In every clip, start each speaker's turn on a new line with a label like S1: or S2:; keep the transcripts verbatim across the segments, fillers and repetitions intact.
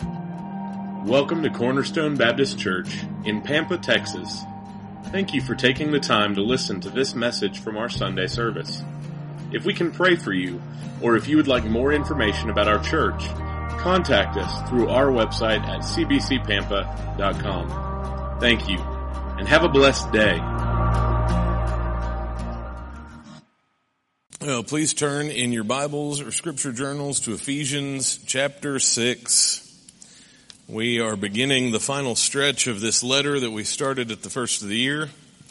S1: Welcome to Cornerstone Baptist Church in Pampa, Texas. Thank you for taking the time to listen to this message from our Sunday service. If we can pray for you, or if you would like more information about our church, contact us through our website at c b c pampa dot com. Thank you, and have a blessed day.
S2: Well, please turn in your Bibles or scripture journals to Ephesians chapter six. We are beginning the final stretch of this letter that we started at the first of the year.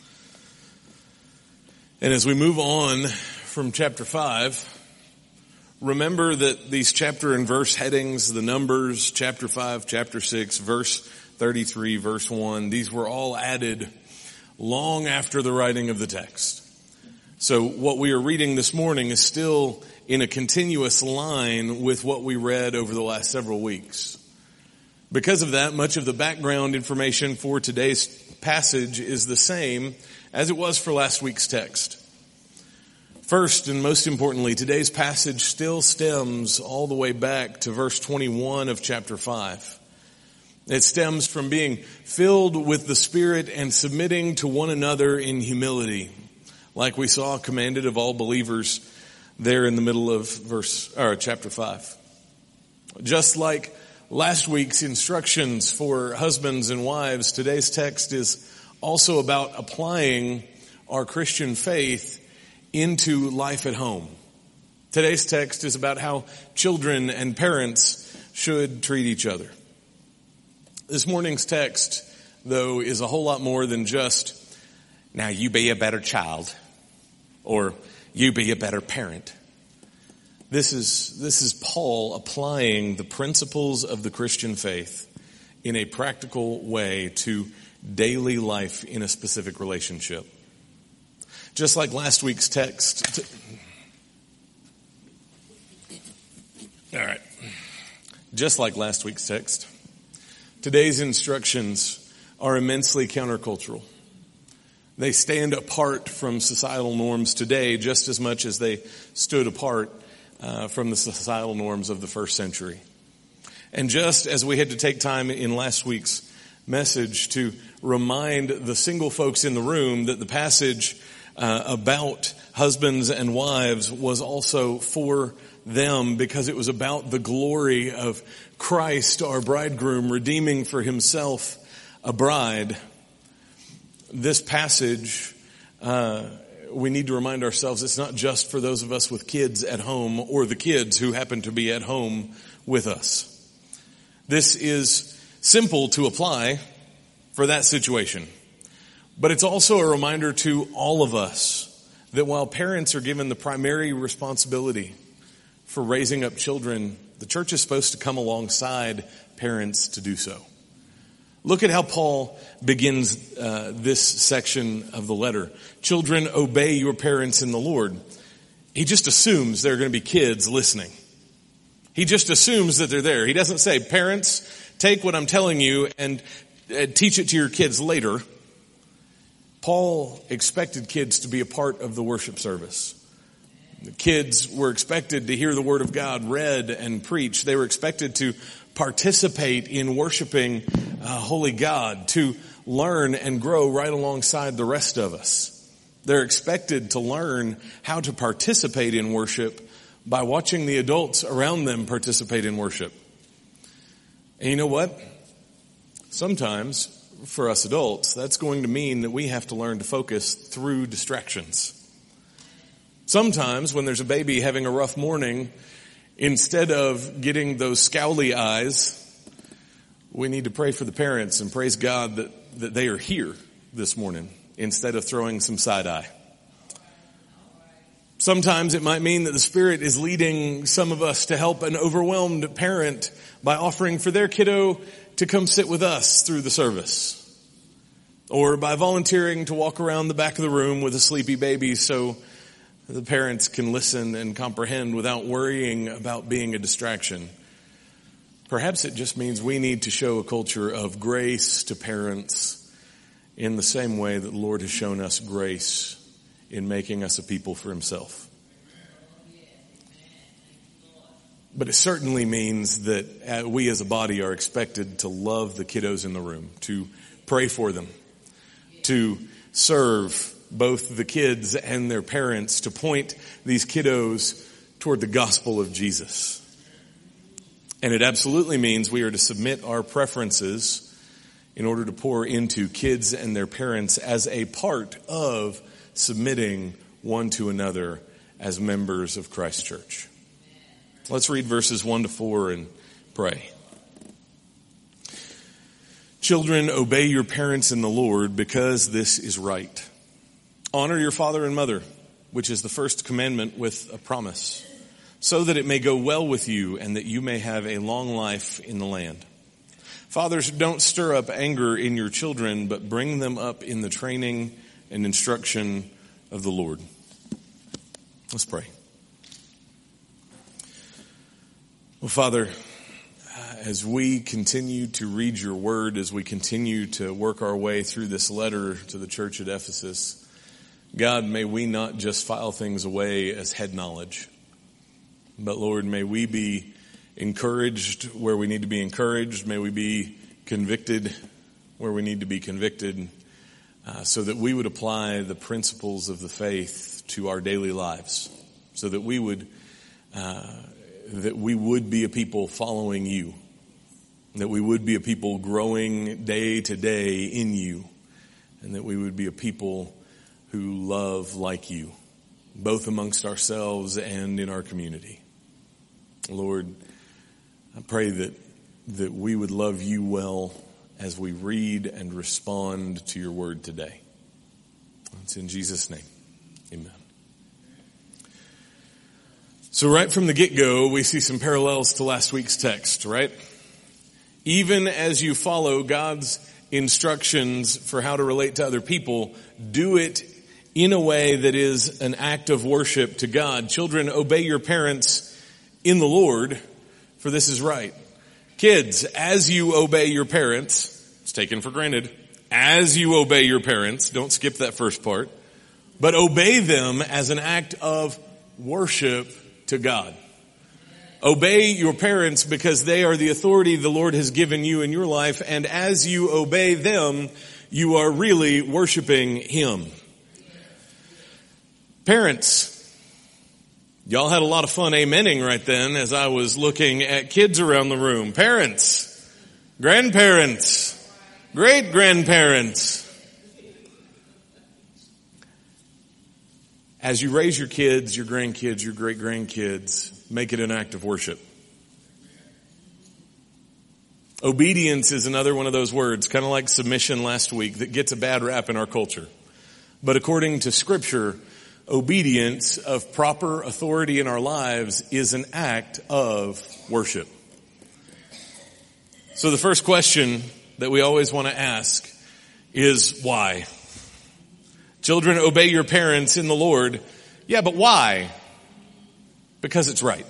S2: And as we move on from chapter five, remember that these chapter and verse headings, the numbers, chapter five, chapter six, verse thirty-three, verse one, these were all added long after the writing of the text. So what we are reading this morning is still in a continuous line with what we read over the last several weeks. Because of that, much of the background information for today's passage is the same as it was for last week's text. First, and most importantly, today's passage still stems all the way back to verse twenty-one of chapter five. It stems from being filled with the Spirit and submitting to one another in humility, like we saw commanded of all believers there in the middle of verse or chapter five. Just like last week's instructions for husbands and wives, today's text is also about applying our Christian faith into life at home. Today's text is about how children and parents should treat each other. This morning's text, though, is a whole lot more than just, now you be a better child, or you be a better parent. This is, this is Paul applying the principles of the Christian faith in a practical way to daily life in a specific relationship. Just like last week's text. T- All right. Just like last week's text, today's instructions are immensely countercultural. They stand apart from societal norms today just as much as they stood apart Uh, from the societal norms of the first century. And just as we had to take time in last week's message to remind the single folks in the room that the passage uh, about husbands and wives was also for them because it was about the glory of Christ, our bridegroom, redeeming for himself a bride, this passage uh we need to remind ourselves it's not just for those of us with kids at home or the kids who happen to be at home with us. This is simple to apply for that situation. But it's also a reminder to all of us that while parents are given the primary responsibility for raising up children, the church is supposed to come alongside parents to do so. Look at how Paul begins uh, this section of the letter. Children, obey your parents in the Lord. He just assumes there are going to be kids listening. He just assumes that they're there. He doesn't say, parents, take what I'm telling you and uh, teach it to your kids later. Paul expected kids to be a part of the worship service. The kids were expected to hear the word of God read and preached. They were expected to participate in worshiping uh, holy God, to learn and grow right alongside the rest of us. They're expected to learn how to participate in worship by watching the adults around them participate in worship. And you know what? Sometimes, for us adults, that's going to mean that we have to learn to focus through distractions. Sometimes, when there's a baby having a rough morning, instead of getting those scowly eyes, we need to pray for the parents and praise God that, that they are here this morning instead of throwing some side eye. Sometimes it might mean that the Spirit is leading some of us to help an overwhelmed parent by offering for their kiddo to come sit with us through the service. Or by volunteering to walk around the back of the room with a sleepy baby so the parents can listen and comprehend without worrying about being a distraction. Perhaps it just means we need to show a culture of grace to parents in the same way that the Lord has shown us grace in making us a people for himself. But it certainly means that we as a body are expected to love the kiddos in the room, to pray for them, to serve both the kids and their parents, to point these kiddos toward the gospel of Jesus. And it absolutely means we are to submit our preferences in order to pour into kids and their parents as a part of submitting one to another as members of Christ Church. Let's read verses one to four and pray. Children, obey your parents in the Lord, because this is right. Honor your father and mother, which is the first commandment with a promise, so that it may go well with you and that you may have a long life in the land. Fathers, don't stir up anger in your children, but bring them up in the training and instruction of the Lord. Let's pray. Well, Father, as we continue to read your word, as we continue to work our way through this letter to the church at Ephesus, God, may we not just file things away as head knowledge, but Lord, may we be encouraged where we need to be encouraged. May we be convicted where we need to be convicted, uh, so that we would apply the principles of the faith to our daily lives, so that we would uh, that we would be a people following you, that we would be a people growing day to day in you, and that we would be a people who love like you, both amongst ourselves and in our community. Lord, I pray that that we would love you well as we read and respond to your word today. It's in Jesus' name. Amen. So right from the get-go, we see some parallels to last week's text, right? Even as you follow God's instructions for how to relate to other people, do it in a way that is an act of worship to God. Children, obey your parents in the Lord, for this is right. Kids, as you obey your parents, it's taken for granted, as you obey your parents, don't skip that first part, but obey them as an act of worship to God. Obey your parents because they are the authority the Lord has given you in your life, and as you obey them, you are really worshiping Him. Parents, y'all had a lot of fun amening right then as I was looking at kids around the room. Parents, grandparents, great-grandparents. As you raise your kids, your grandkids, your great-grandkids, make it an act of worship. Obedience is another one of those words, kind of like submission last week, that gets a bad rap in our culture. But according to Scripture, obedience of proper authority in our lives is an act of worship. So the first question that we always want to ask is why? Children, obey your parents in the Lord. Yeah, but why? Because it's right.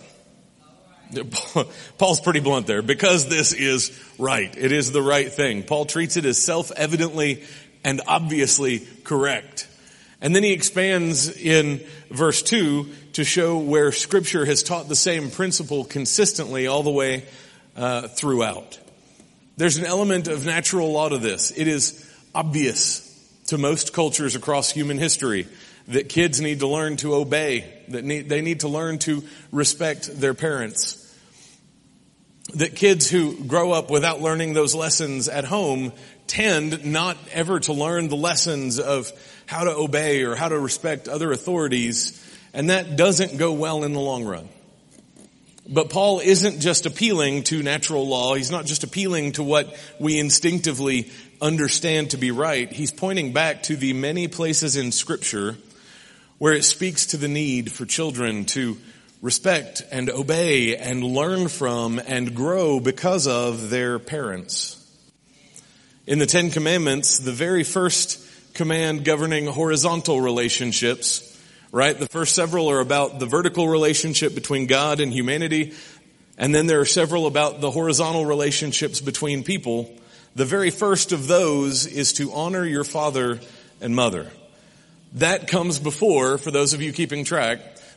S2: Paul's pretty blunt there. Because this is right. It is the right thing. Paul treats it as self-evidently and obviously correct. And then he expands in verse two to show where Scripture has taught the same principle consistently all the way uh, throughout. There's an element of natural law to this. It is obvious to most cultures across human history that kids need to learn to obey, that need, they need to learn to respect their parents. That kids who grow up without learning those lessons at home tend not ever to learn the lessons of how to obey or how to respect other authorities, and that doesn't go well in the long run. But Paul isn't just appealing to natural law. He's not just appealing to what we instinctively understand to be right. He's pointing back to the many places in Scripture where it speaks to the need for children to respect and obey and learn from and grow because of their parents. In the Ten Commandments, the very first command governing horizontal relationships, right? The first several are about the vertical relationship between God and humanity, and then there are several about the horizontal relationships between people. The very first of those is to honor your father and mother. That comes before, for those of you keeping track,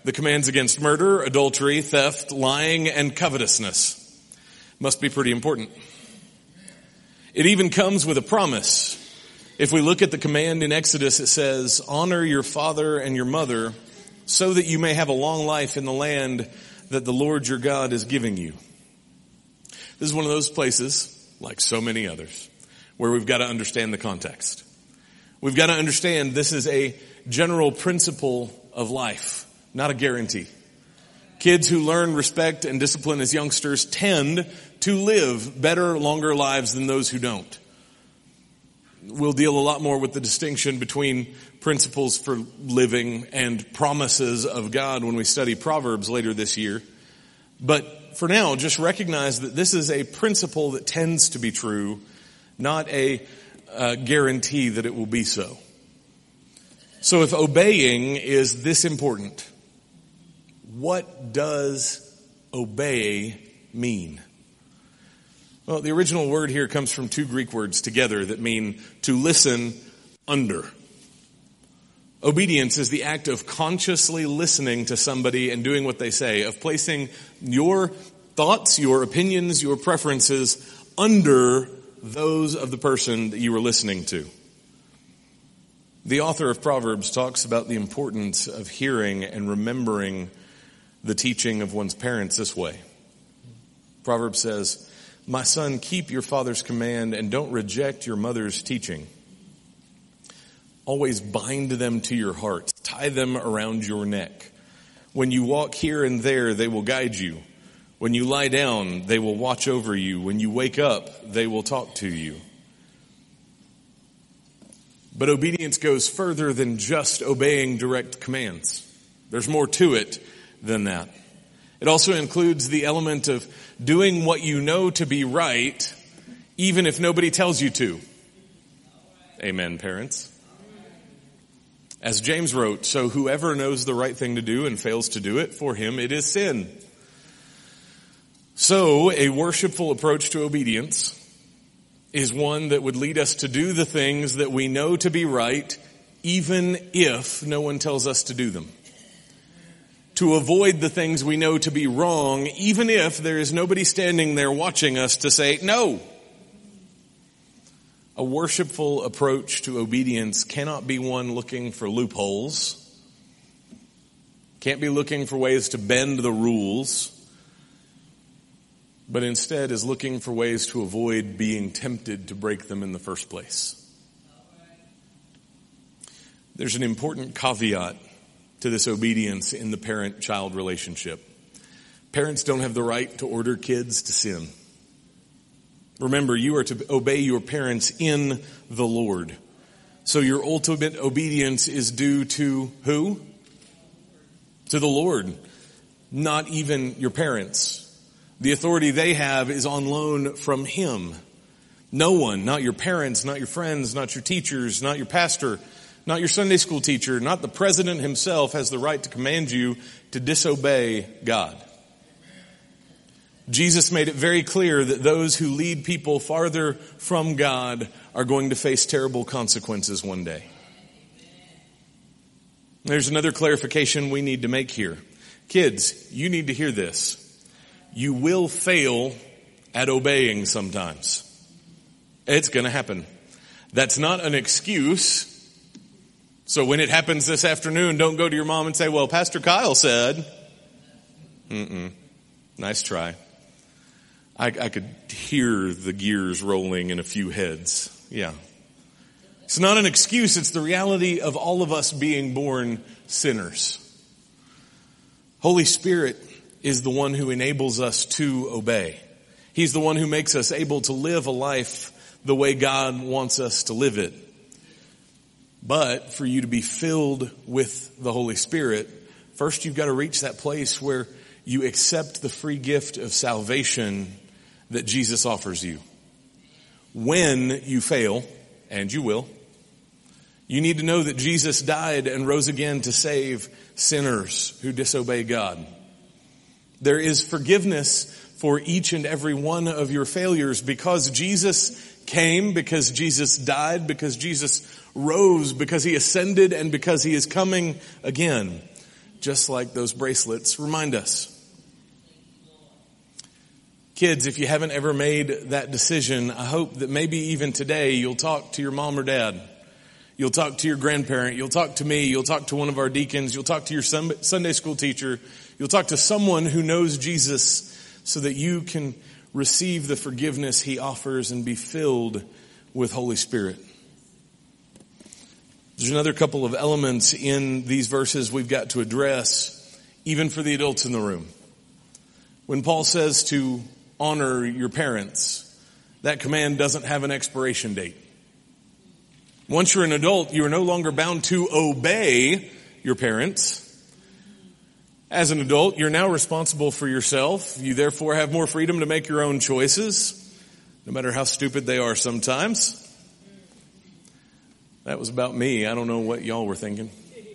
S2: the commands against murder, adultery, theft, lying, and covetousness. Must be pretty important. It even comes with a promise. If we look at the command in Exodus, it says, honor your father and your mother so that you may have a long life in the land that the Lord your God is giving you. This is one of those places, like so many others, where we've got to understand the context. We've got to understand this is a general principle of life, not a guarantee. Kids who learn respect and discipline as youngsters tend to live better, longer lives than those who don't. We'll deal a lot more with the distinction between principles for living and promises of God when we study Proverbs later this year. But for now, just recognize that this is a principle that tends to be true, not a uh, guarantee that it will be so. So if obeying is this important, what does obey mean? Well, the original word here comes from two Greek words together that mean to listen under. Obedience is the act of consciously listening to somebody and doing what they say, of placing your thoughts, your opinions, your preferences under those of the person that you were listening to. The author of Proverbs talks about the importance of hearing and remembering the teaching of one's parents this way. Proverbs says, my son, keep your father's command and don't reject your mother's teaching. Always bind them to your heart. Tie them around your neck. When you walk here and there, they will guide you. When you lie down, they will watch over you. When you wake up, they will talk to you. But obedience goes further than just obeying direct commands. There's more to it than that. It also includes the element of doing what you know to be right, even if nobody tells you to. Amen, parents. As James wrote, so whoever knows the right thing to do and fails to do it, for him it is sin. So a worshipful approach to obedience is one that would lead us to do the things that we know to be right, even if no one tells us to do them. To avoid the things we know to be wrong, even if there is nobody standing there watching us to say no. A worshipful approach to obedience cannot be one looking for loopholes. Can't be looking for ways to bend the rules. But instead is looking for ways to avoid being tempted to break them in the first place. There's an important caveat to this obedience in the parent-child relationship. Parents don't have the right to order kids to sin. Remember, you are to obey your parents in the Lord. So your ultimate obedience is due to who? To the Lord, not even your parents. The authority they have is on loan from Him. No one, not your parents, not your friends, not your teachers, not your pastor, not your Sunday school teacher, not the president himself has the right to command you to disobey God. Jesus made it very clear that those who lead people farther from God are going to face terrible consequences one day. There's another clarification we need to make here. Kids, you need to hear this. You will fail at obeying sometimes. It's going to happen. That's not an excuse. So when it happens this afternoon, don't go to your mom and say, well, Pastor Kyle said. Mm-mm. Nice try. I, I could hear the gears rolling in a few heads. Yeah. It's not an excuse. It's the reality of all of us being born sinners. Holy Spirit is the one who enables us to obey. He's the one who makes us able to live a life the way God wants us to live it. But for you to be filled with the Holy Spirit, first you've got to reach that place where you accept the free gift of salvation that Jesus offers you. When you fail, and you will, you need to know that Jesus died and rose again to save sinners who disobey God. There is forgiveness for each and every one of your failures because Jesus came, because Jesus died, because Jesus rose, because He ascended, and because He is coming again just like those bracelets remind us. Kids, if you haven't ever made that decision, I hope that maybe even today you'll talk to your mom or dad. You'll talk to your grandparent. You'll talk to me. You'll talk to one of our deacons. You'll talk to your Sunday school teacher. You'll talk to someone who knows Jesus so that you can receive the forgiveness he offers and be filled with Holy Spirit. There's another couple of elements in these verses we've got to address, even for the adults in the room. When Paul says to honor your parents, that command doesn't have an expiration date. Once you're an adult, you are no longer bound to obey your parents. As an adult, you're now responsible for yourself. You therefore have more freedom to make your own choices, no matter how stupid they are sometimes. That was about me. I don't know what y'all were thinking.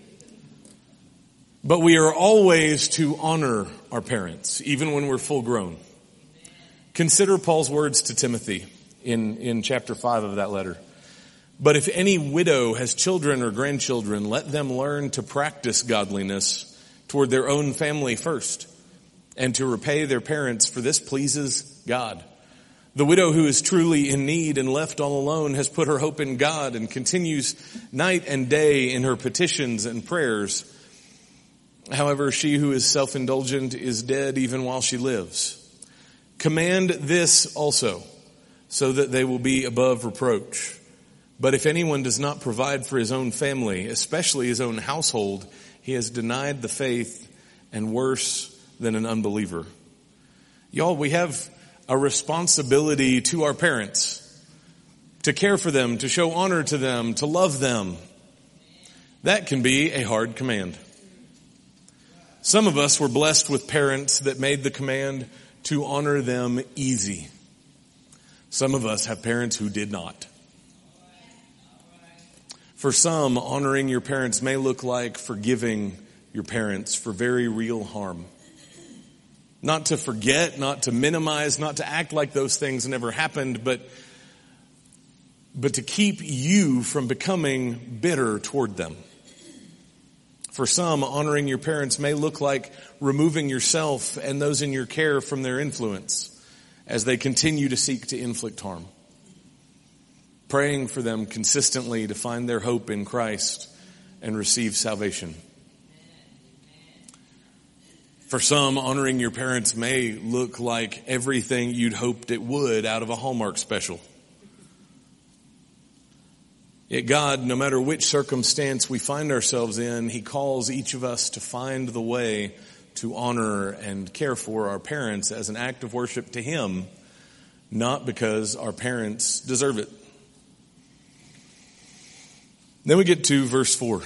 S2: But we are always to honor our parents, even when we're full grown. Consider Paul's words to Timothy in, in chapter five of that letter. But if any widow has children or grandchildren, let them learn to practice godliness toward their own family first, and to repay their parents, for this pleases God. The widow who is truly in need and left all alone has put her hope in God and continues night and day in her petitions and prayers. However, she who is self-indulgent is dead even while she lives. Command this also, so that they will be above reproach. But if anyone does not provide for his own family, especially his own household, he has denied the faith and worse than an unbeliever. Y'all, we have a responsibility to our parents to care for them, to show honor to them, to love them. That can be a hard command. Some of us were blessed with parents that made the command to honor them easy. Some of us have parents who did not. For some, honoring your parents may look like forgiving your parents for very real harm. Not to forget, not to minimize, not to act like those things never happened, but, but to keep you from becoming bitter toward them. For some, honoring your parents may look like removing yourself and those in your care from their influence as they continue to seek to inflict harm. Praying for them consistently to find their hope in Christ and receive salvation. For some, honoring your parents may look like everything you'd hoped it would out of a Hallmark special. Yet God, no matter which circumstance we find ourselves in, He calls each of us to find the way to honor and care for our parents as an act of worship to Him, not because our parents deserve it. Then we get to verse four.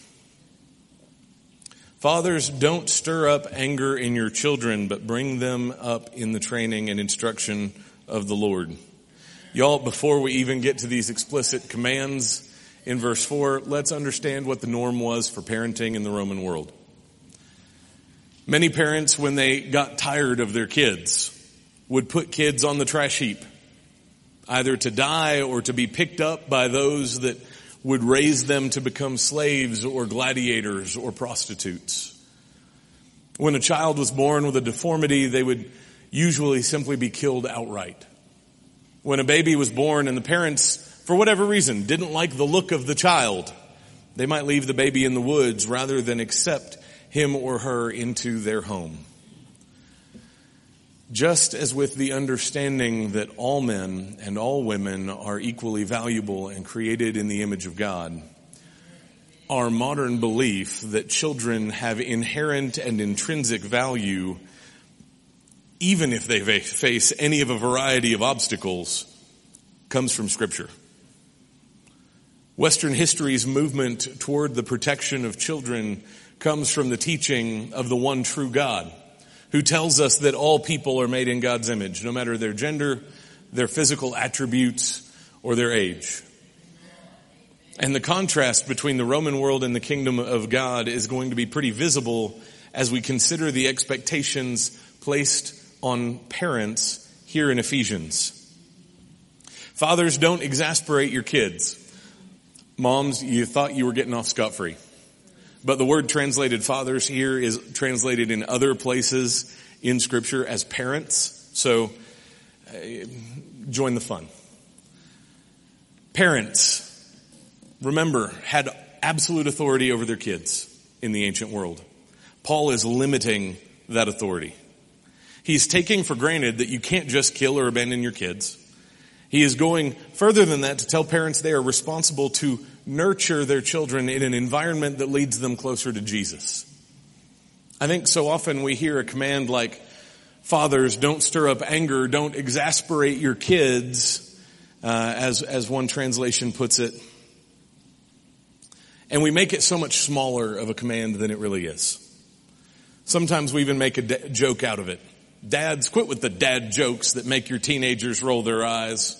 S2: Fathers, don't stir up anger in your children, but bring them up in the training and instruction of the Lord. Y'all, before we even get to these explicit commands in verse four, let's understand what the norm was for parenting in the Roman world. Many parents, when they got tired of their kids, would put kids on the trash heap, either to die or to be picked up by those that would raise them to become slaves or gladiators or prostitutes. When a child was born with a deformity, they would usually simply be killed outright. When a baby was born and the parents, for whatever reason, didn't like the look of the child, they might leave the baby in the woods rather than accept him or her into their home. Just as with the understanding that all men and all women are equally valuable and created in the image of God, our modern belief that children have inherent and intrinsic value, even if they face any of a variety of obstacles, comes from Scripture. Western history's movement toward the protection of children comes from the teaching of the one true God, who tells us that all people are made in God's image, no matter their gender, their physical attributes, or their age. And the contrast between the Roman world and the kingdom of God is going to be pretty visible as we consider the expectations placed on parents here in Ephesians. Fathers, don't exasperate your kids. Moms, you thought you were getting off scot-free. But the word translated fathers here is translated in other places in Scripture as parents. So uh, join the fun. Parents, remember, had absolute authority over their kids in the ancient world. Paul is limiting that authority. He's taking for granted that you can't just kill or abandon your kids. He is going further than that to tell parents they are responsible to nurture their children in an environment that leads them closer to Jesus. I think so often we hear a command like, fathers, don't stir up anger, don't exasperate your kids, uh, as, as one translation puts it. And we make it so much smaller of a command than it really is. Sometimes we even make a d- joke out of it. Dads, quit with the dad jokes that make your teenagers roll their eyes.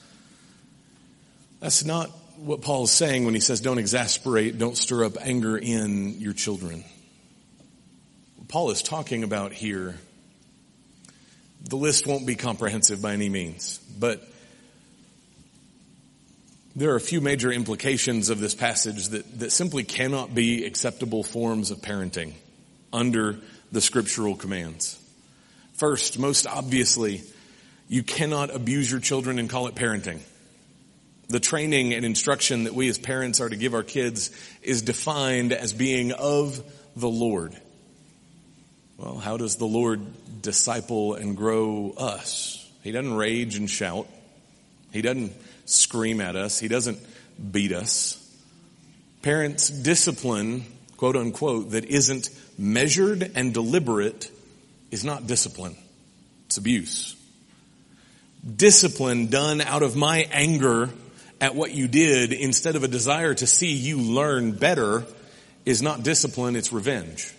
S2: That's not what Paul is saying when he says don't exasperate, don't stir up anger in your children. What Paul is talking about here, the list won't be comprehensive by any means, but there are a few major implications of this passage that, that simply cannot be acceptable forms of parenting under the scriptural commands. First, most obviously, you cannot abuse your children and call it parenting. The training and instruction that we as parents are to give our kids is defined as being of the Lord. Well, how does the Lord disciple and grow us? He doesn't rage and shout. He doesn't scream at us. He doesn't beat us. Parents discipline, quote unquote, that isn't measured and deliberate is not discipline. It's abuse. Discipline done out of my anger at what you did instead of a desire to see you learn better is not discipline, it's revenge.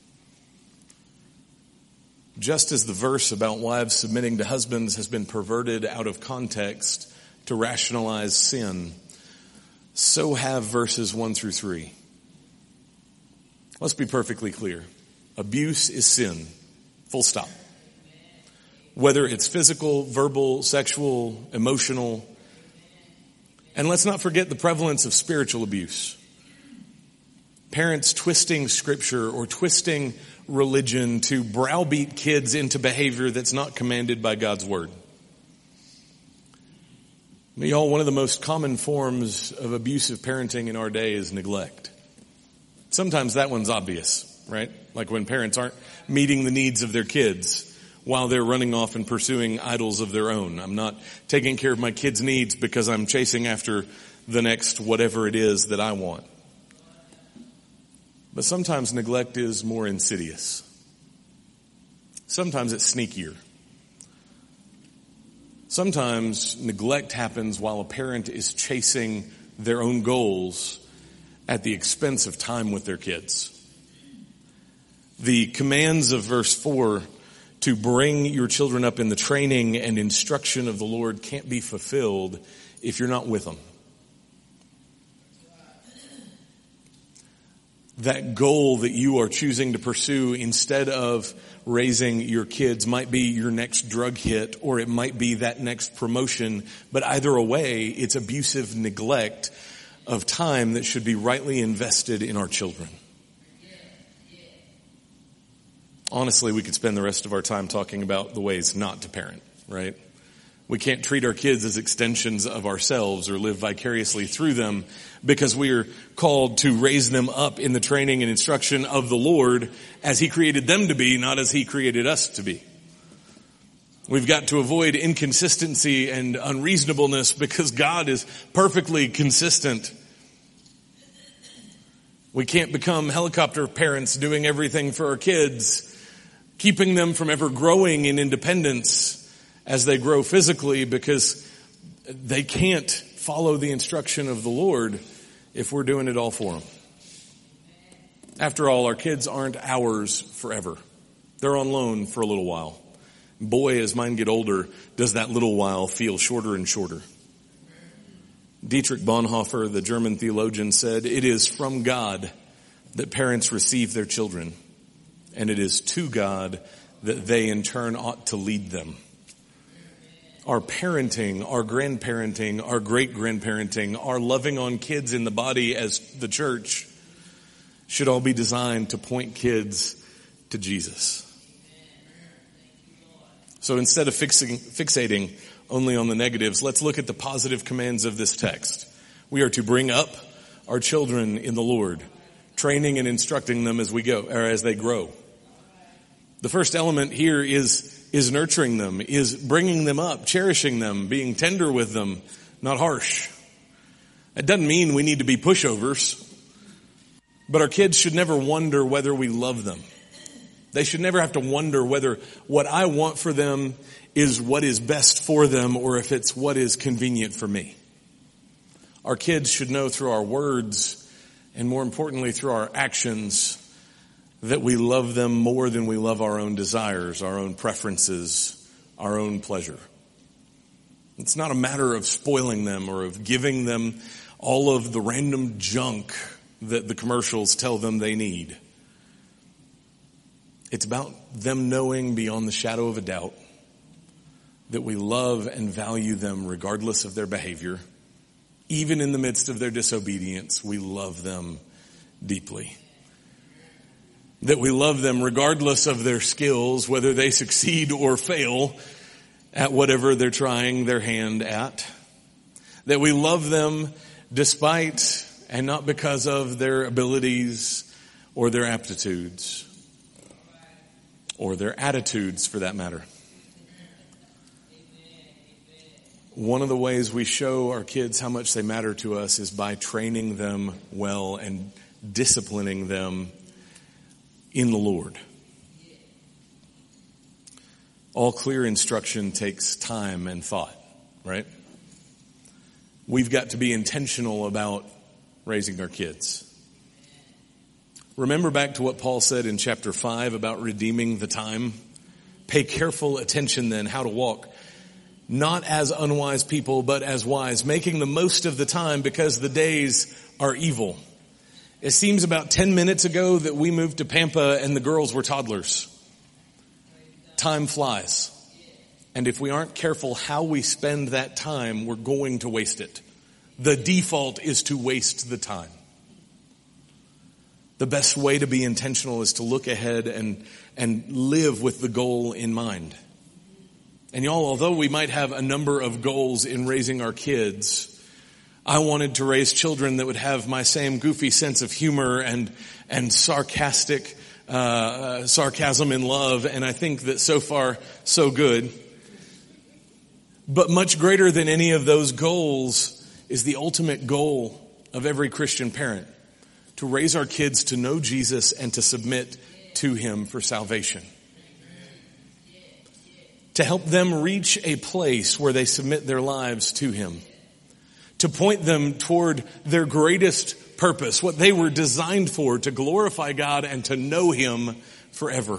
S2: Just as the verse about wives submitting to husbands has been perverted out of context to rationalize sin, so have verses one through three. Let's be perfectly clear. Abuse is sin. Full stop. Whether it's physical, verbal, sexual, emotional. And let's not forget the prevalence of spiritual abuse. Parents twisting scripture or twisting religion to browbeat kids into behavior that's not commanded by God's word. Y'all, one of the most common forms of abusive parenting in our day is neglect. Sometimes that one's obvious, right? Like when parents aren't meeting the needs of their kids while they're running off and pursuing idols of their own. I'm not taking care of my kids' needs because I'm chasing after the next whatever it is that I want. But sometimes neglect is more insidious. Sometimes it's sneakier. Sometimes neglect happens while a parent is chasing their own goals at the expense of time with their kids. The commands of verse four to bring your children up in the training and instruction of the Lord can't be fulfilled if you're not with them. That goal that you are choosing to pursue instead of raising your kids might be your next drug hit, or it might be that next promotion. But either way, it's abusive neglect of time that should be rightly invested in our children. Honestly, we could spend the rest of our time talking about the ways not to parent, right? We can't treat our kids as extensions of ourselves or live vicariously through them, because we are called to raise them up in the training and instruction of the Lord as He created them to be, not as He created us to be. We've got to avoid inconsistency and unreasonableness because God is perfectly consistent. We can't become helicopter parents doing everything for our kids, keeping them from ever growing in independence as they grow physically, because they can't follow the instruction of the Lord if we're doing it all for them. After all, our kids aren't ours forever. They're on loan for a little while. Boy, as mine get older, does that little while feel shorter and shorter. Dietrich Bonhoeffer, the German theologian, said, "It is from God that parents receive their children, and it is to God that they in turn ought to lead them." Our parenting, our grandparenting, our great-grandparenting, our loving on kids in the body as the church should all be designed to point kids to Jesus. So instead of fixing, fixating only on the negatives, let's look at the positive commands of this text. We are to bring up our children in the Lord, training and instructing them as we go, or as they grow. The first element here is, is nurturing them, is bringing them up, cherishing them, being tender with them, not harsh. It doesn't mean we need to be pushovers, but our kids should never wonder whether we love them. They should never have to wonder whether what I want for them is what is best for them or if it's what is convenient for me. Our kids should know through our words and more importantly through our actions that we love them more than we love our own desires, our own preferences, our own pleasure. It's not a matter of spoiling them or of giving them all of the random junk that the commercials tell them they need. It's about them knowing beyond the shadow of a doubt that we love and value them regardless of their behavior. Even in the midst of their disobedience, we love them deeply. That we love them regardless of their skills, whether they succeed or fail at whatever they're trying their hand at. That we love them despite and not because of their abilities or their aptitudes. Or their attitudes, for that matter. One of the ways we show our kids how much they matter to us is by training them well and disciplining them in the Lord. All clear instruction takes time and thought, right? We've got to be intentional about raising our kids. Remember back to what Paul said in chapter five about redeeming the time? Pay careful attention then how to walk, not as unwise people, but as wise, making the most of the time because the days are evil. It seems about ten minutes ago that we moved to Pampa and the girls were toddlers. Time flies. And if we aren't careful how we spend that time, we're going to waste it. The default is to waste the time. The best way to be intentional is to look ahead and, and live with the goal in mind. And y'all, although we might have a number of goals in raising our kids, I wanted to raise children that would have my same goofy sense of humor and, and sarcastic, uh, sarcasm in love. And I think that so far, so good. But much greater than any of those goals is the ultimate goal of every Christian parent. To raise our kids to know Jesus and to submit to Him for salvation. To help them reach a place where they submit their lives to Him. To point them toward their greatest purpose, what they were designed for, to glorify God and to know Him forever.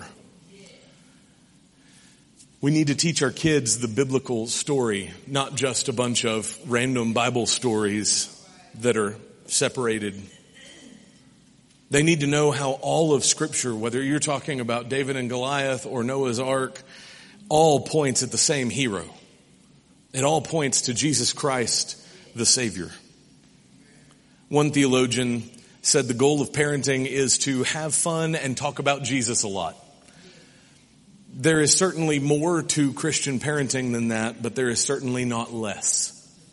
S2: We need to teach our kids the biblical story, not just a bunch of random Bible stories that are separated. They need to know how all of Scripture, whether you're talking about David and Goliath or Noah's Ark, all points at the same hero. It all points to Jesus Christ, the Savior. One theologian said the goal of parenting is to have fun and talk about Jesus a lot. There is certainly more to Christian parenting than that, but there is certainly not less.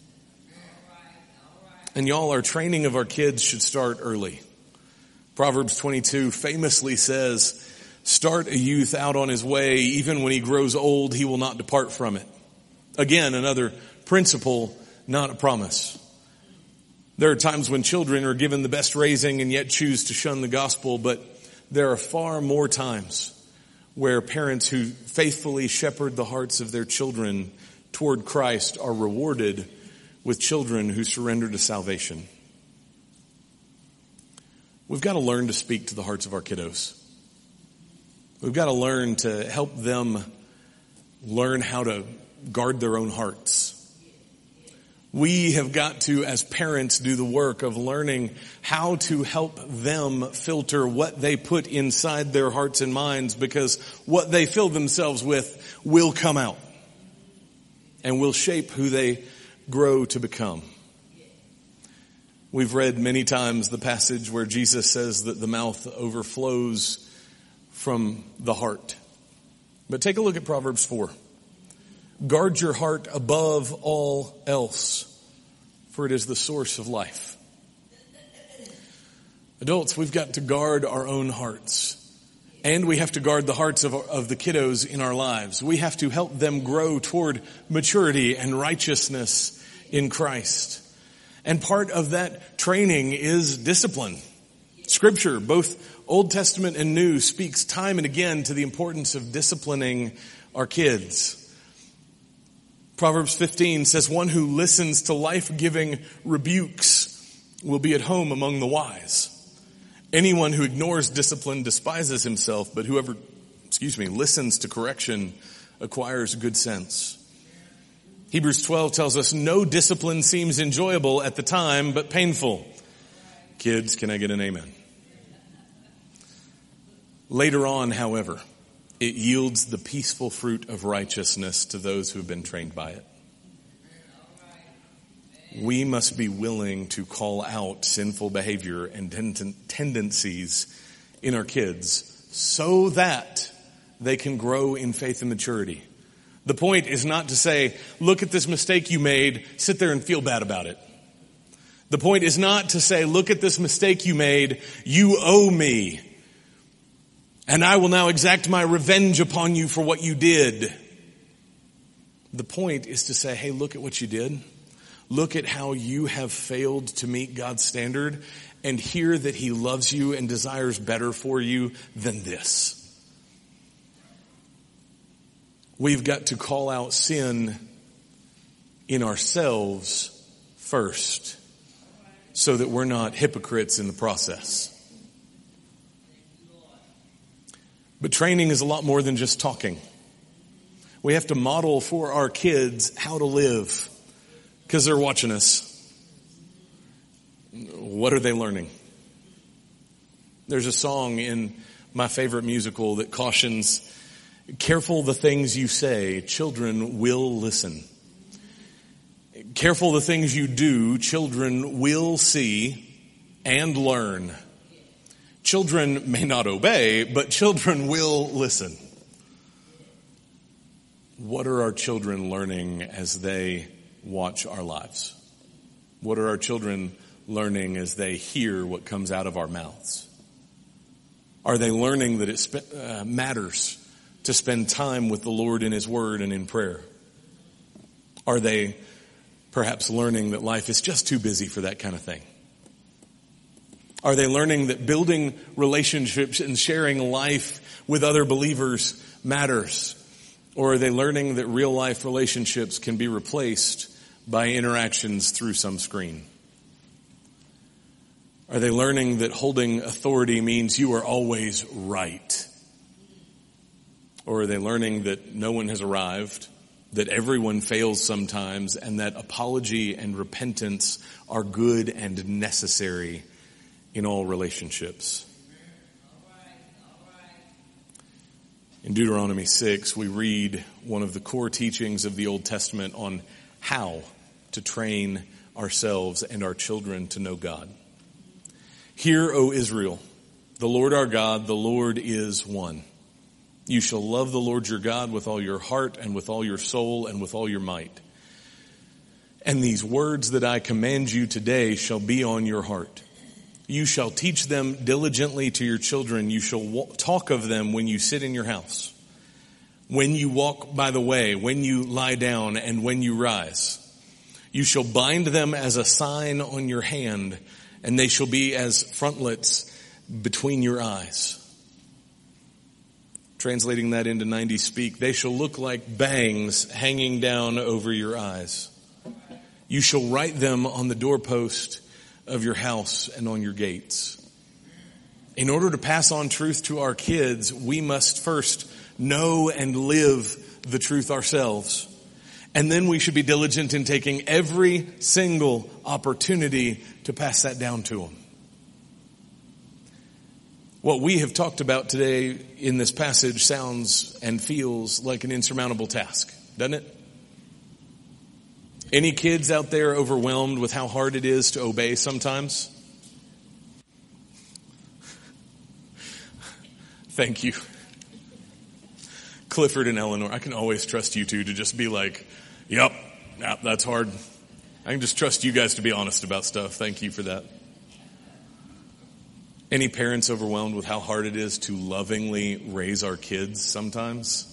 S2: And y'all, our training of our kids should start early. Proverbs twenty-two famously says, start a youth out on his way, even when he grows old, he will not depart from it. Again, another principle, not a promise. There are times when children are given the best raising and yet choose to shun the gospel, but there are far more times where parents who faithfully shepherd the hearts of their children toward Christ are rewarded with children who surrender to salvation. We've got to learn to speak to the hearts of our kiddos. We've got to learn to help them learn how to guard their own hearts. We have got to, as parents, do the work of learning how to help them filter what they put inside their hearts and minds, because what they fill themselves with will come out and will shape who they grow to become. We've read many times the passage where Jesus says that the mouth overflows from the heart. But take a look at Proverbs four. Guard your heart above all else, for it is the source of life. Adults, we've got to guard our own hearts. And we have to guard the hearts of, of the kiddos in our lives. We have to help them grow toward maturity and righteousness in Christ. And part of that training is discipline. Scripture, both Old Testament and New, speaks time and again to the importance of disciplining our kids. Proverbs fifteen says, one who listens to life-giving rebukes will be at home among the wise. Anyone who ignores discipline despises himself, but whoever, excuse me, listens to correction acquires good sense. Hebrews twelve tells us no discipline seems enjoyable at the time, but painful. Kids, can I get an amen? Later on, however, it yields the peaceful fruit of righteousness to those who have been trained by it. We must be willing to call out sinful behavior and ten- tendencies in our kids so that they can grow in faith and maturity. The point is not to say, look at this mistake you made, sit there and feel bad about it. The point is not to say, look at this mistake you made, you owe me, and I will now exact my revenge upon you for what you did. The point is to say, hey, look at what you did. Look at how you have failed to meet God's standard, and hear that He loves you and desires better for you than this. We've got to call out sin in ourselves first, so that we're not hypocrites in the process. But training is a lot more than just talking. We have to model for our kids how to live. Because they're watching us. What are they learning? There's a song in my favorite musical that cautions, careful the things you say, children will listen. Careful the things you do, children will see and learn. Children may not obey, but children will listen. What are our children learning as they watch our lives? What are our children learning as they hear what comes out of our mouths? Are they learning that it sp- uh, matters to spend time with the Lord in His Word and in prayer? Are they perhaps learning that life is just too busy for that kind of thing? Are they learning that building relationships and sharing life with other believers matters? Or are they learning that real life relationships can be replaced by interactions through some screen? Are they learning that holding authority means you are always right? Or are they learning that no one has arrived, that everyone fails sometimes, and that apology and repentance are good and necessary in all relationships? In Deuteronomy six, we read one of the core teachings of the Old Testament on how to train ourselves and our children to know God. Hear, O Israel, the Lord our God, the Lord is one. You shall love the Lord your God with all your heart and with all your soul and with all your might. And these words that I command you today shall be on your heart. You shall teach them diligently to your children. You shall walk, talk of them when you sit in your house, when you walk by the way, when you lie down, and when you rise. You shall bind them as a sign on your hand, and they shall be as frontlets between your eyes. Translating that into nineties speak, they shall look like bangs hanging down over your eyes. You shall write them on the doorpost of your house and on your gates. In order to pass on truth to our kids, we must first know and live the truth ourselves. And then we should be diligent in taking every single opportunity to pass that down to them. What we have talked about today in this passage sounds and feels like an insurmountable task, doesn't it? Any kids out there overwhelmed with how hard it is to obey sometimes? Thank you. Clifford and Eleanor, I can always trust you two to just be like, yep, yep, that's hard. I can just trust you guys to be honest about stuff. Thank you for that. Any parents overwhelmed with how hard it is to lovingly raise our kids sometimes?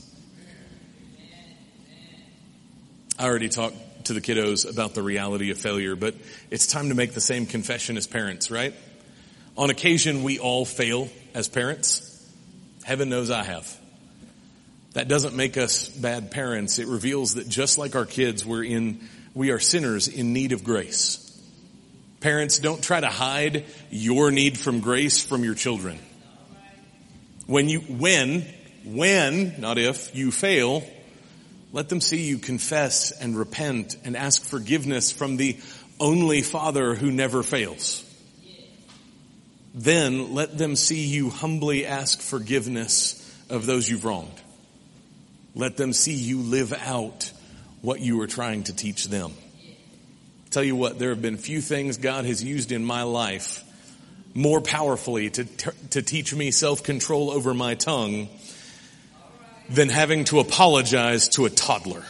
S2: I already talked to the kiddos about the reality of failure, but it's time to make the same confession as parents, right? On occasion, we all fail as parents. Heaven knows I have. That doesn't make us bad parents. It reveals that just like our kids, we're in, we are sinners in need of grace. Parents, don't try to hide your need from grace from your children. When you, when, when, not if, you fail, let them see you confess and repent and ask forgiveness from the only Father who never fails. Then let them see you humbly ask forgiveness of those you've wronged. Let them see you live out what you were trying to teach them. Tell you what, there have been few things God has used in my life more powerfully to to teach me self-control over my tongue than having to apologize to a toddler.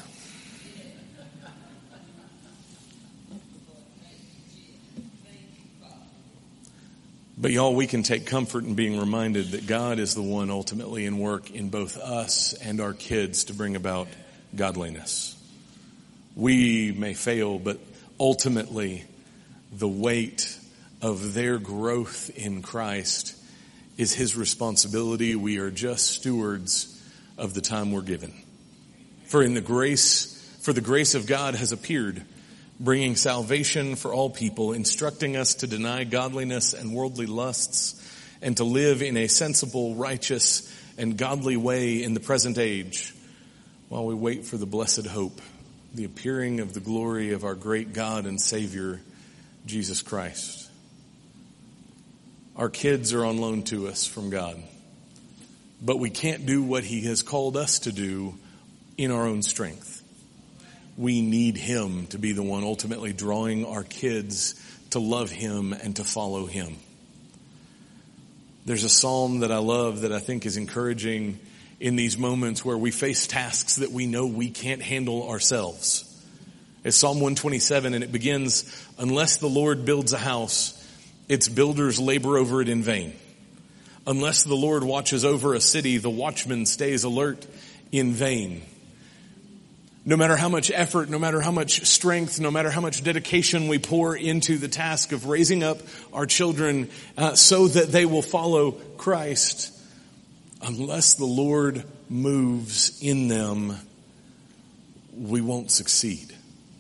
S2: But y'all, we can take comfort in being reminded that God is the one ultimately in work in both us and our kids to bring about godliness. We may fail, but ultimately the weight of their growth in Christ is His responsibility. We are just stewards of the time we're given. For in the grace, for the grace of God has appeared, bringing salvation for all people, instructing us to deny godliness and worldly lusts, and to live in a sensible, righteous, and godly way in the present age, while we wait for the blessed hope, the appearing of the glory of our great God and Savior, Jesus Christ. Our kids are on loan to us from God, but we can't do what He has called us to do in our own strength. We need Him to be the one ultimately drawing our kids to love Him and to follow Him. There's a psalm that I love that I think is encouraging in these moments where we face tasks that we know we can't handle ourselves. It's Psalm one twenty-seven, and it begins, "Unless the Lord builds a house, its builders labor over it in vain. Unless the Lord watches over a city, the watchman stays alert in vain." No matter how much effort, no matter how much strength, no matter how much dedication we pour into the task of raising up our children uh, so that they will follow Christ, unless the Lord moves in them, we won't succeed.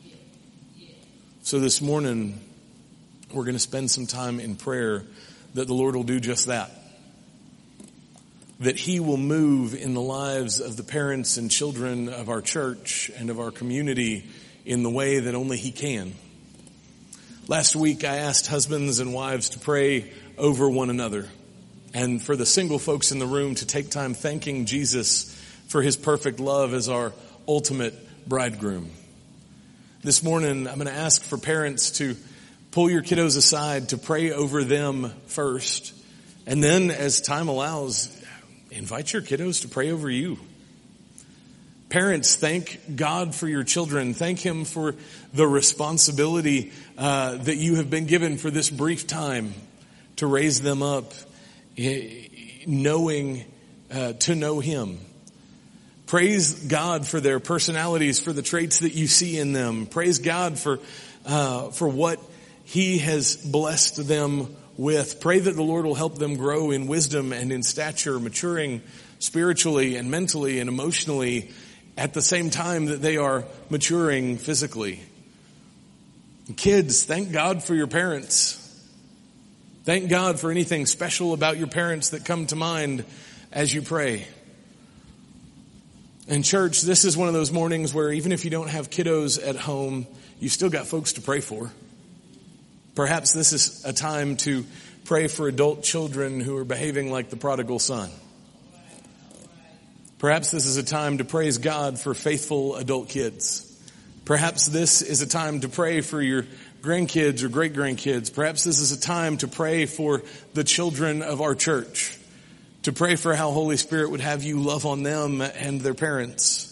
S2: So this morning, we're going to spend some time in prayer that the Lord will do just that. That He will move in the lives of the parents and children of our church and of our community in the way that only He can. Last week I asked husbands and wives to pray over one another, and for the single folks in the room to take time thanking Jesus for His perfect love as our ultimate bridegroom. This morning I'm going to ask for parents to pull your kiddos aside to pray over them first, and then as time allows, invite your kiddos to pray over you. Parents, thank God for your children. Thank Him for the responsibility uh, that you have been given for this brief time to raise them up, knowing uh, to know Him. Praise God for their personalities, for the traits that you see in them. Praise God for uh, for what He has blessed them with. Pray that the Lord will help them grow in wisdom and in stature, maturing spiritually and mentally and emotionally at the same time that they are maturing physically. Kids, thank God for your parents. Thank God for anything special about your parents that come to mind as you pray. And church, this is one of those mornings where even if you don't have kiddos at home, you still got folks to pray for. Perhaps this is a time to pray for adult children who are behaving like the prodigal son. Perhaps this is a time to praise God for faithful adult kids. Perhaps this is a time to pray for your grandkids or great-grandkids. Perhaps this is a time to pray for the children of our church, to pray for how Holy Spirit would have you love on them and their parents.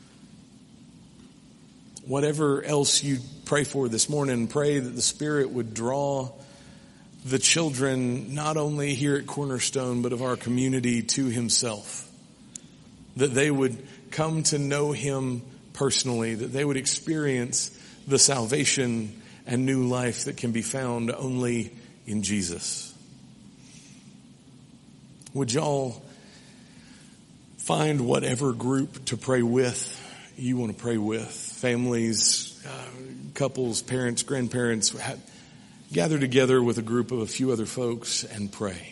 S2: Whatever else you pray for this morning, pray that the Spirit would draw the children not only here at Cornerstone, but of our community to Himself. That they would come to know Him personally, that they would experience the salvation and new life that can be found only in Jesus. Would y'all find whatever group to pray with you want to pray with? Families, uh, couples, parents, grandparents, ha- gather together with a group of a few other folks and pray.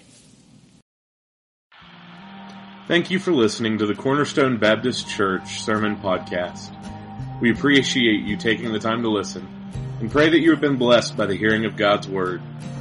S1: Thank you for listening to the Cornerstone Baptist Church Sermon Podcast. We appreciate you taking the time to listen and pray that you have been blessed by the hearing of God's Word.